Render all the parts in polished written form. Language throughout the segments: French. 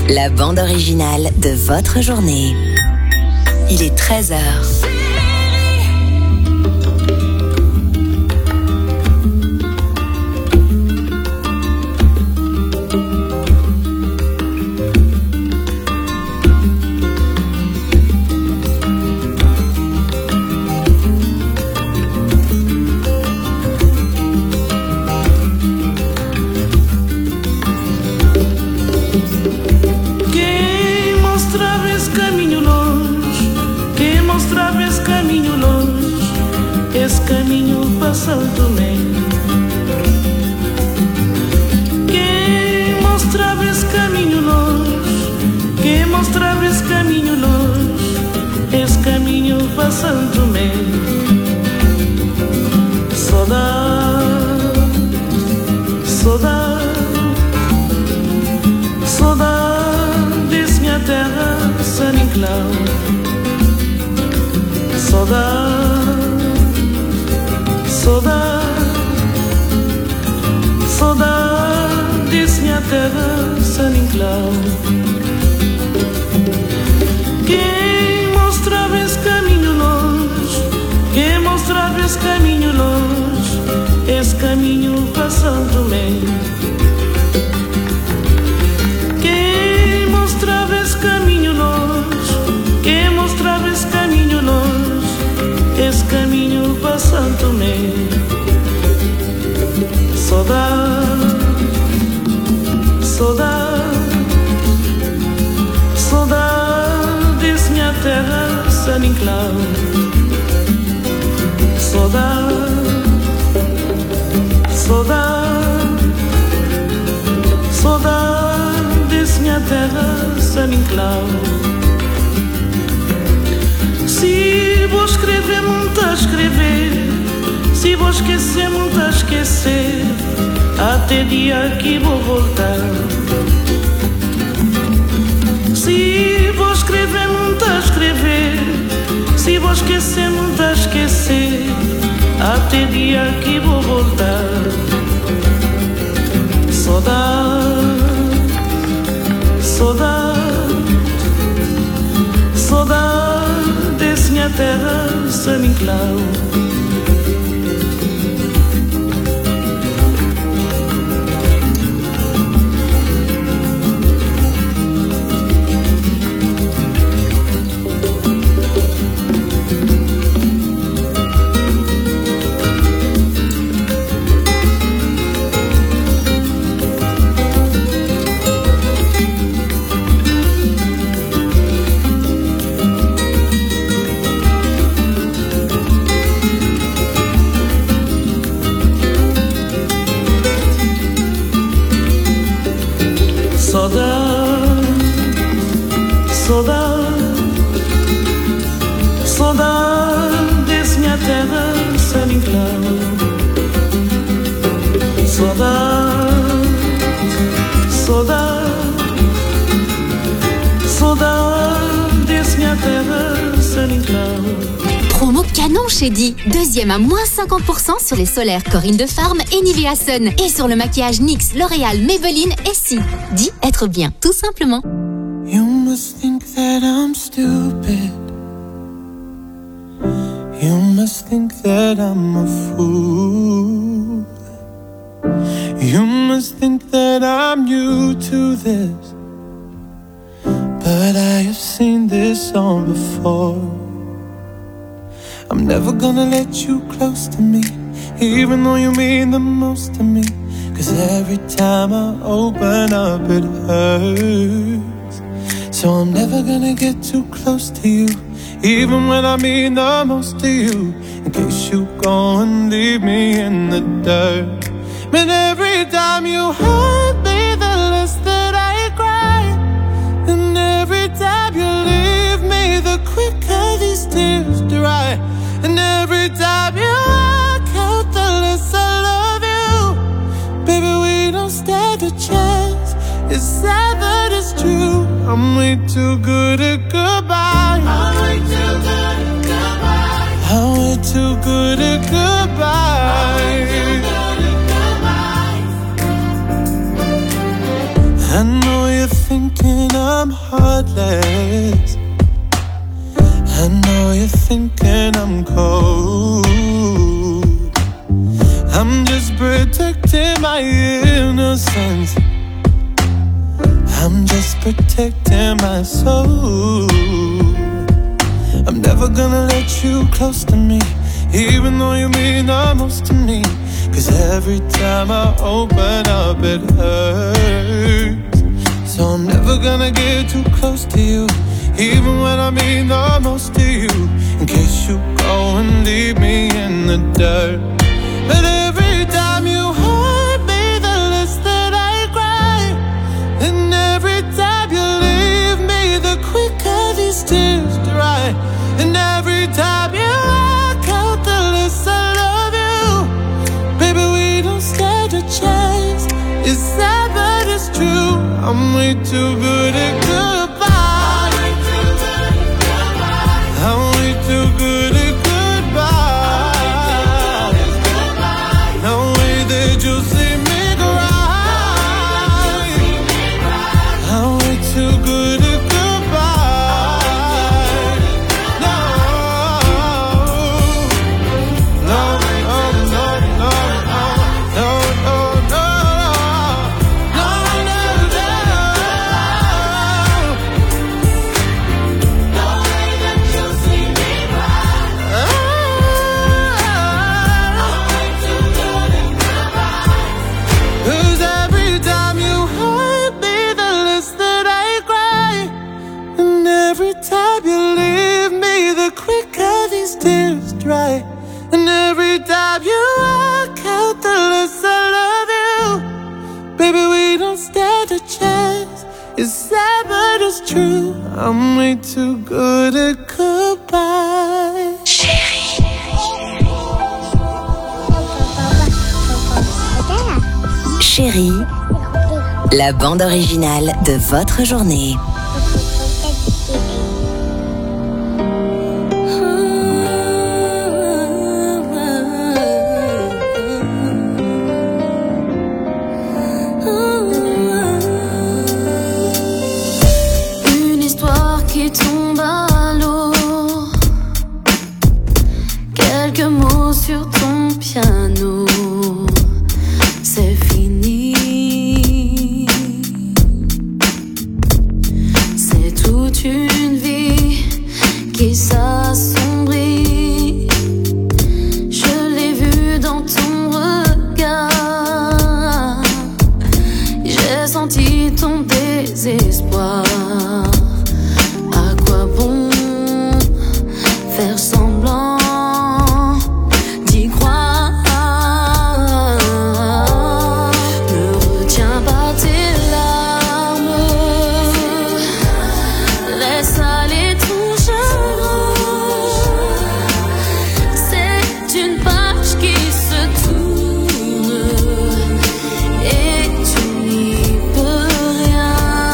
La bande originale de votre journée. Il est 13h. Esse caminho para São Tomé. Quem mostrava esse caminho longe, quem mostrava esse caminho longe, esse caminho para São Tomé. Saudade, saudade, saudade desse minha terra, São Nicolau. Saudade, saudade desse minha terra, São Nicolau. Quem mostrava esse caminho longe, quem mostrava esse caminho longe, esse caminho para São Tomé. Quem mostrava esse caminho longe, quem mostrava esse caminho longe, esse caminho para São Tomé. Saudade, saudade, saudade desse minha terra, São Nicolau. Saudade, saudade, saudade desse minha terra, São Nicolau. Se vou escrever, muito a escrever, se vou esquecer, muito a esquecer, até dia que vou voltar. Se vou escrever, muito a escrever, se vou esquecer, muito a esquecer, até dia que vou voltar. Saudade, saudade, saudade desse minha terra, São Nicolau. Saudade desse minha terra, São Nicolau. Saudade, saudade, saudade desse minha terra, São Nicolau. Promo canon chez Di. Deuxième à moins 50% sur les solaires Corinne de Farm et Nivea Sun. Et sur le maquillage NYX, L'Oréal, Maybelline et Si. Di, être bien, tout simplement. You must think that I'm stupid. You must think that I'm a fool. You must think that I'm new to this, but I have seen this all before. I'm never gonna let you close to me, even though you mean the most to me. 'Cause every time I open up it hurts. So I'm never gonna get too close to you, even when I mean the most to you, in case you go and leave me in the dirt. But every time you hurt me, the less that I cry. And every time you leave me, the quicker these tears dry. And every time you walk out, the less I love you. Baby, we don't stand a chance. It's sad that it's true. I'm way too good at goodbye. I'm way too good at goodbye. I'm way too good at goodbye. I know you're thinking of heartless. I know you're thinking I'm cold. I'm just protecting my innocence. I'm just protecting my soul. I'm never gonna let you close to me, even though you mean the most to me. Cause every time I open up it hurts. So I'm never gonna get too close to you, even when I mean the most to you, in case you go and leave me in the dirt. But every time you hurt me, the less that I cry. And every time you leave me, the quicker these tears dry. And every time you walk out, the less I love you. Baby, we don't stand a chance. It's sad but it's true. I'm way too good at goodbye. I'm way too good at goodbye. No way that you'll see me cry. I'm way too good at goodbye. No, no, no, no, no, no, no, no, no, no, no. No way that you'll see me cry. I'm way too good at goodbye. 'Cause every time you hurt me, the less that I cry. And every time you leave me, the quicker these tears dry. And every time you walk out, the less I love you. Baby, we don't stand a chance. It's sad but it's true. I'm way too good at goodbye. Chérie, la bande originale de votre journée. Une histoire qui tombe à l'eau. Quelques mots sur ton piano. C'est fini. C'est toute une vie qui s'assombrit. Je l'ai vu dans ton regard. J'ai senti ton désespoir. À quoi bon faire semblant d'y croire? Ne retiens pas tes larmes. Laisse aller ton chagrin. C'est une page qui se tourne et tu n'y peux rien.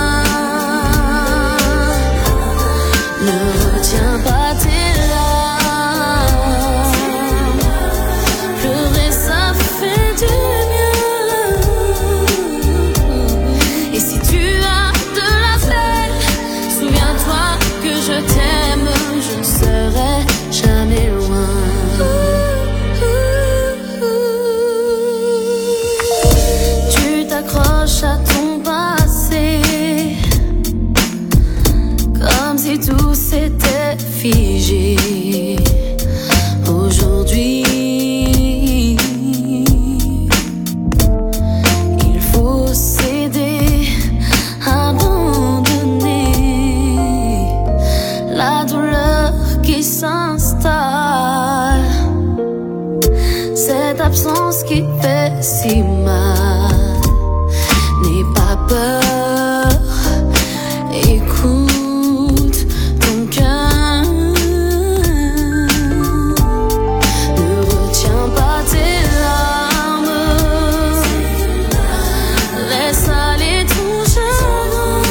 Ne retiens pas tes larmes. Pleurer, ça fait du bien. Et si tu as de la peine, souviens-toi que je t'aime. Je ne serai jamais loin. Tu t'accroches à ton passé comme si tout s'était figé. Aujourd'hui, il faut céder, abandonner la douleur qui s'installe. Cette absence qui fait si mal. N'aie pas peur, écoute ton cœur. Ne retiens pas tes larmes. Laisse aller ton chagrin.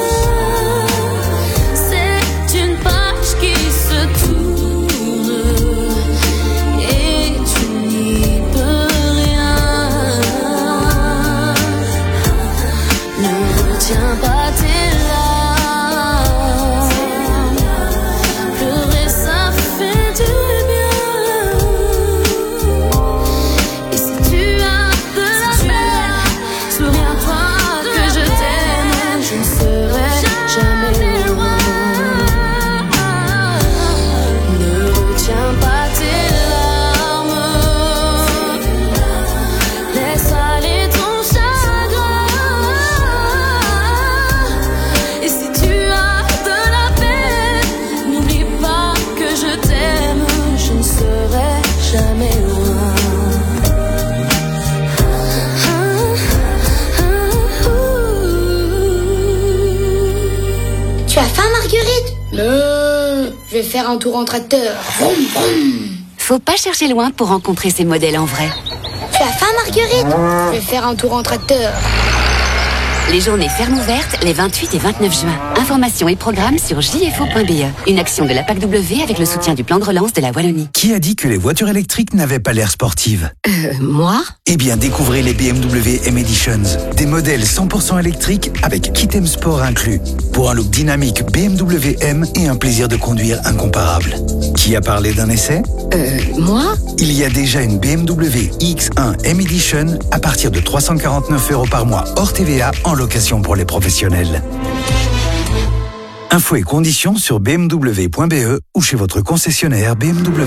C'est une page qui se tourne et tu n'y peux rien. Ne Je vais faire un tour en tracteur. Vroom, vroom. Faut pas chercher loin pour rencontrer ces modèles en vrai. Tu as faim, Marguerite? Je vais faire un tour en tracteur. Les journées fermes ouvertes les 28 et 29 juin. Informations et programmes sur jfo.be. Une action de la PAC-W avec le soutien du plan de relance de la Wallonie. Qui a dit que les voitures électriques n'avaient pas l'air sportives? Moi? Eh bien, découvrez les BMW M Editions. Des modèles 100% électriques avec kit M Sport inclus. Pour un look dynamique BMW M et un plaisir de conduire incomparable. Qui a parlé d'un essai? Moi? Il y a déjà une BMW iX1 M Edition à partir de 349 € par mois hors TVA en location pour les professionnels. Infos et conditions sur bmw.be ou chez votre concessionnaire BMW.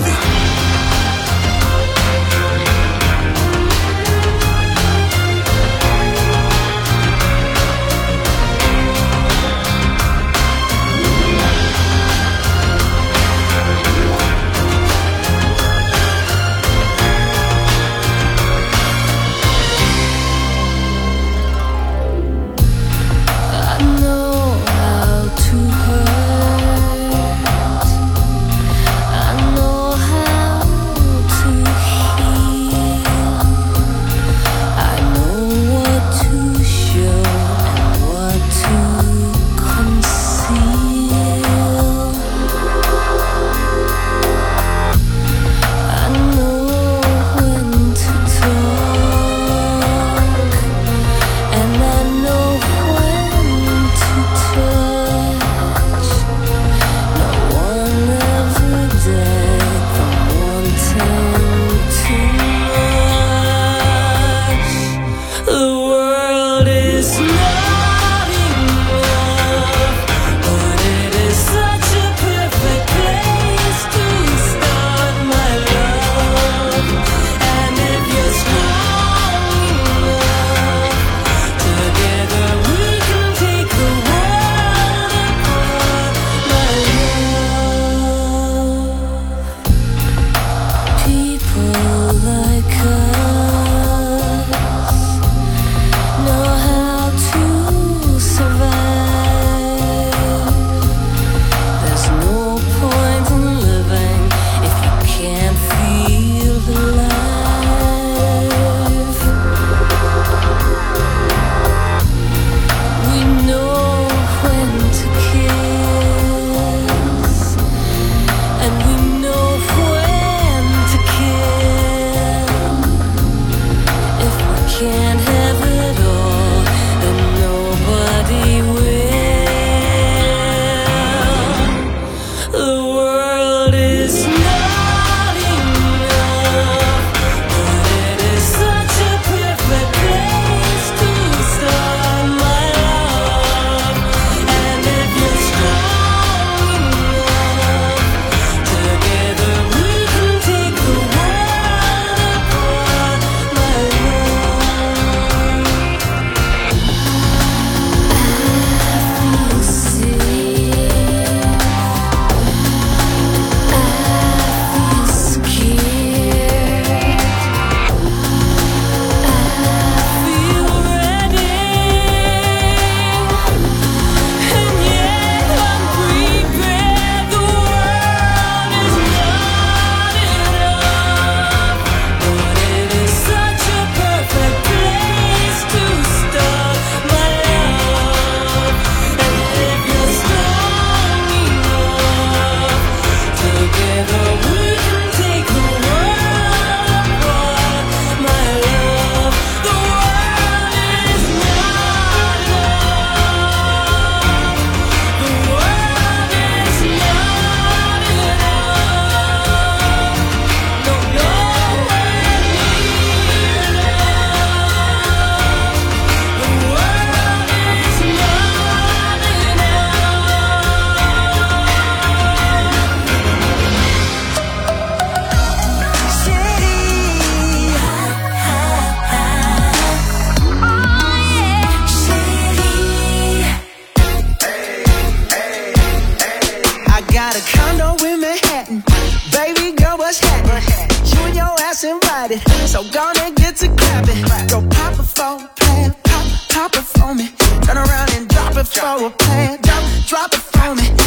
So gonna get to clapping. Go pop it for a plan, pop it for me. Turn around and drop it for a plan. Drop it for me. Already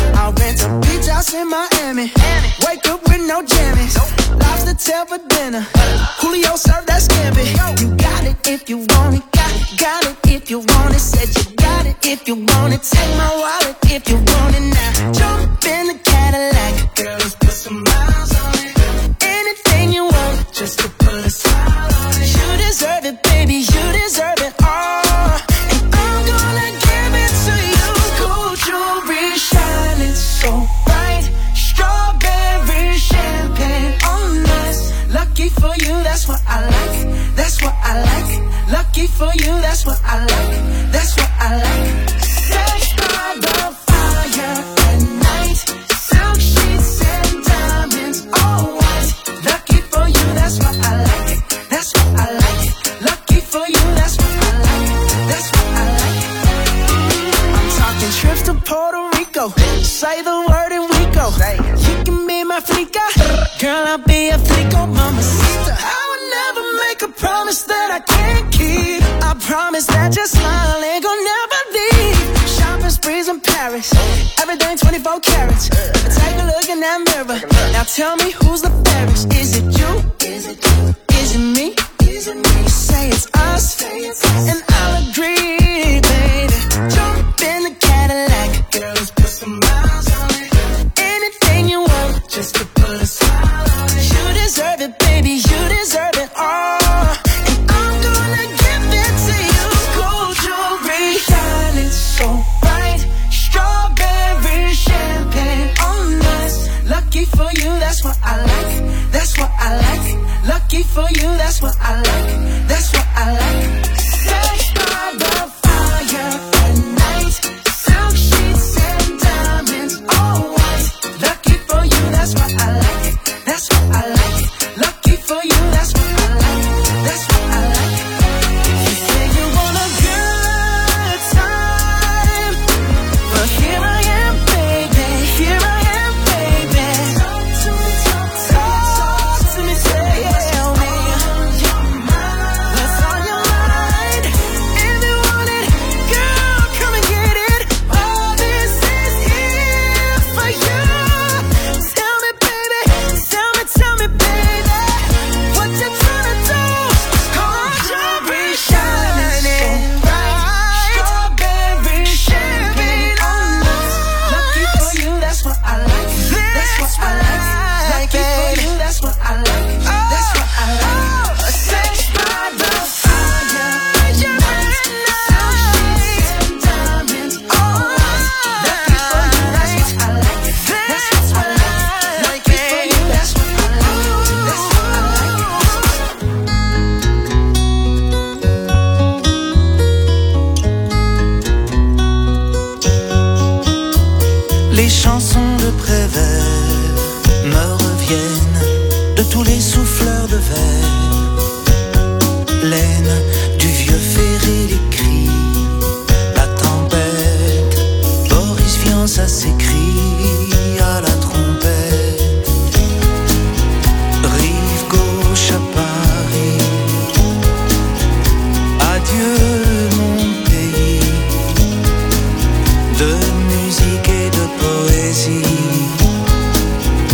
rent a beach house in Miami. Wake up with no jammies. Lobster tail for dinner. Julio served that scampi. You got it if you want it. Got it if you want it. Said you got it if you want it. Take my wallet if you want it now. Jump in the Cadillac. Girl, let's put some miles on it. Anything you want, just to put a smile on it. You deserve it, baby. You deserve it all. And I'm gonna give it to you. Gold jewelry shining so bright. Strawberry champagne on us. Lucky for you, that's what I like. That's what I like. Lucky for you, that's what I like. That's what I like. Sex by the fire at night. Silk sheets and diamonds, all white. Lucky for you, that's what I like. That's what I like. Lucky for you, that's what I like. That's what I like. I'm talking trips to Puerto Rico. Say the word and we go. You can be my flica. Girl, I'll be a flico, mamacita. I would never make a promise that I can't keep. I promise that your smile ain't gonna never leave. Shopping sprees in Paris. Everything 24 carats. Take a look in that mirror. Now tell me who's the fairest. Is it